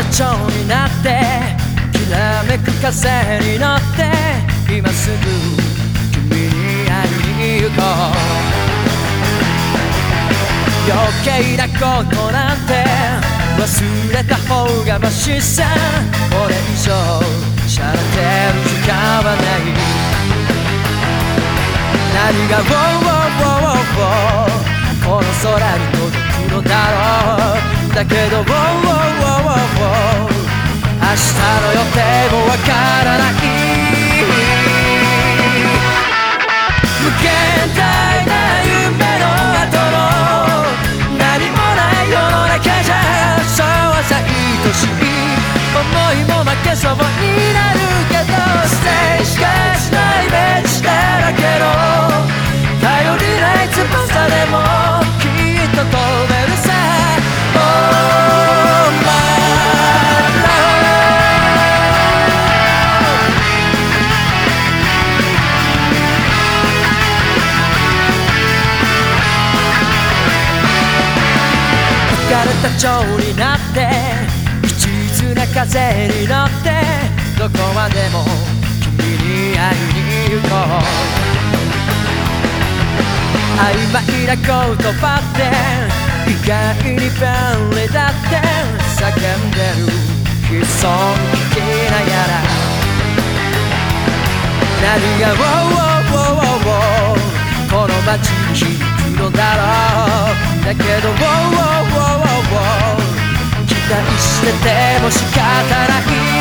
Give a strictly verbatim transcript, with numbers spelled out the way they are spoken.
蝶になってきらめく風に乗って今すぐ君に会いに行こう。余計なことなんて忘れた方がマシさ。これ以上しゃれてる時間はない。何が「ウォーウォーウォーウォー」この空に届くのだろう。だけど「ウォーウォーウォーウォーウォー」明日の予定もわからない。無限大な夢の後の何もない世の中じゃそうさ愛しい思いも負けそうになるけどステージしかしないイメージだらけの頼りない翼でもきっと飛べるさ。Oh my love 浮かれた蝶になって一途な風に乗ってどこまでも君に会いに行こう。曖昧な言葉って意外に便利だって叫んでる悲壮聞きながら何が「ウォーウォーウォーウォーウォー」この街に響くのだろう。だけど「ウォーウォーウォーウォーウォー」期待してても仕方ない。